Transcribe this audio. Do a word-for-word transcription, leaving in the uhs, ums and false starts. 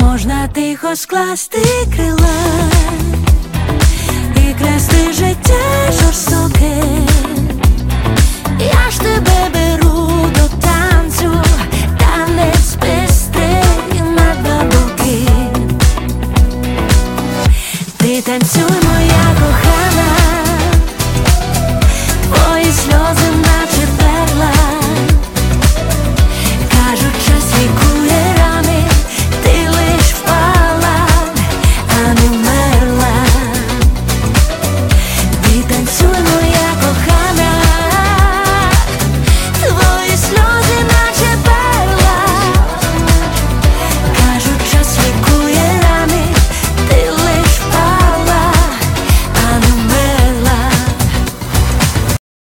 можна тихо скласти крила і красти життя жорстоке. Я ж тебе